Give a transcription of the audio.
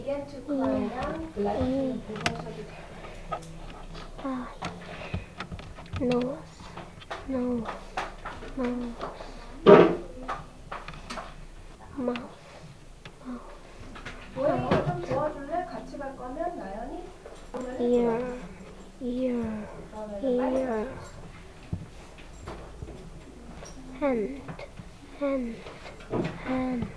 Begin to climb down. 블라디스는 보셔도 돼요. nose, nose, nose, mouth, mouth, 보행이가 좀 도와줄래? 같이 갈 거면 나연이? ear, ear, ear, hand, hand, hand,